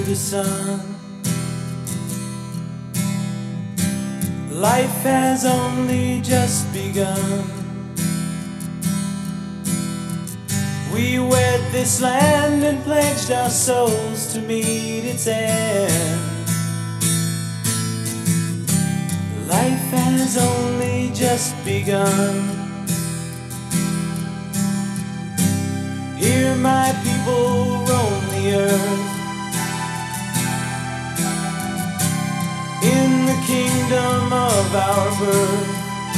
the sun. Life has only just begun. We wed this land and pledged our souls to meet its end. Life has only just begun. Here my people roam the earth, in the kingdom of our birth,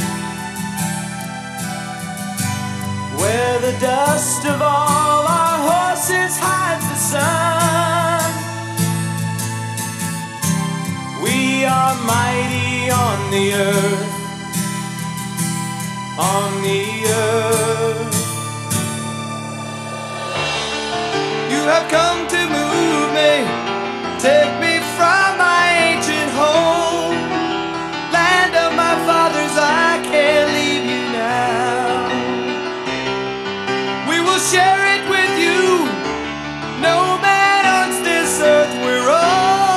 where the dust of all our horses hides the sun. We are mighty on the earth, on the earth. You have come to move me, take me from my ancient home. Land of my fathers, I can't leave you now. We will share it with you, no man owns this earth we're on.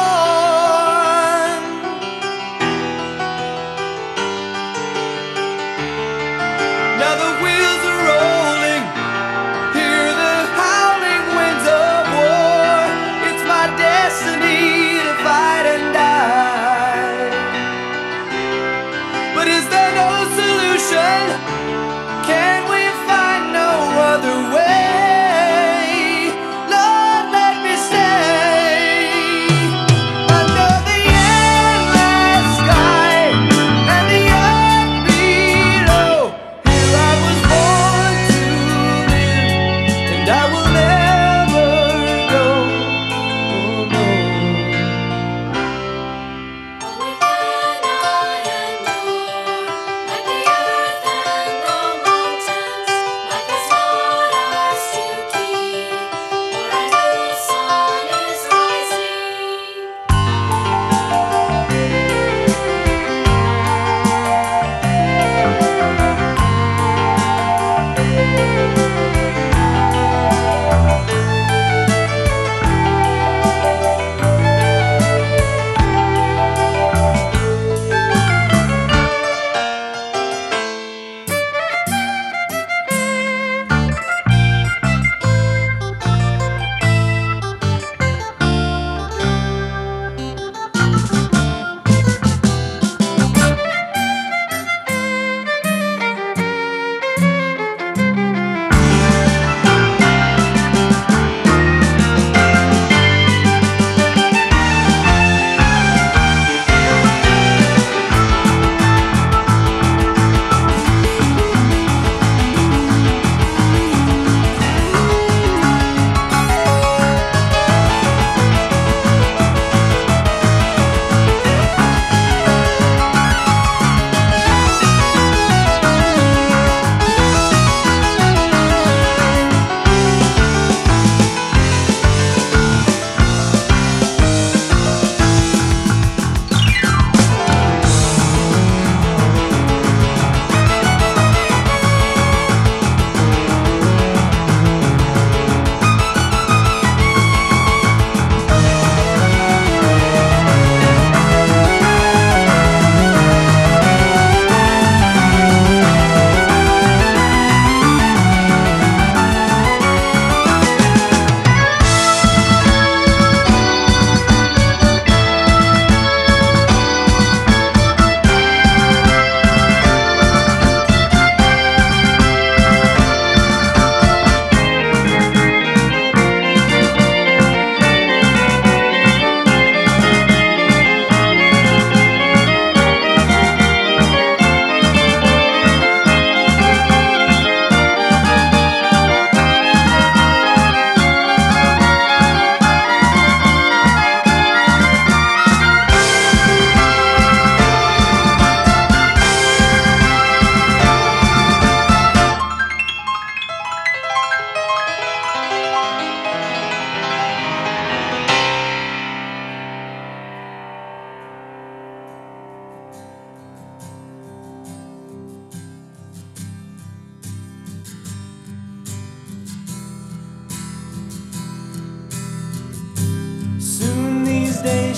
Now the wheels are rolling, hear the howling winds of war.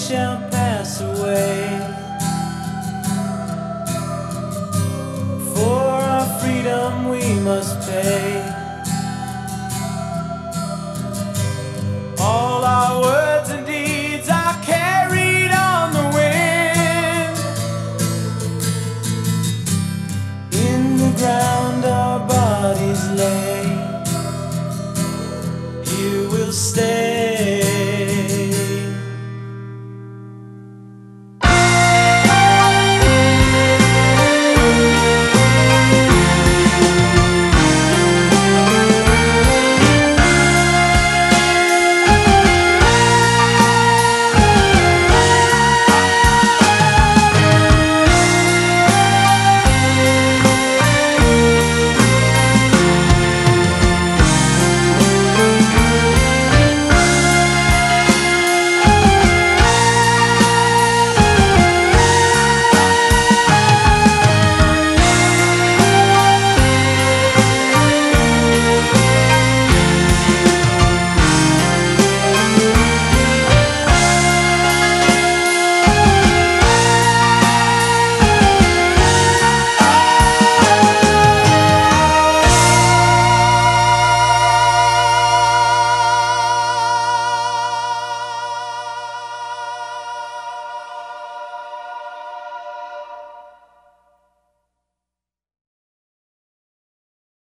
shall pass away. For our freedom we must pay.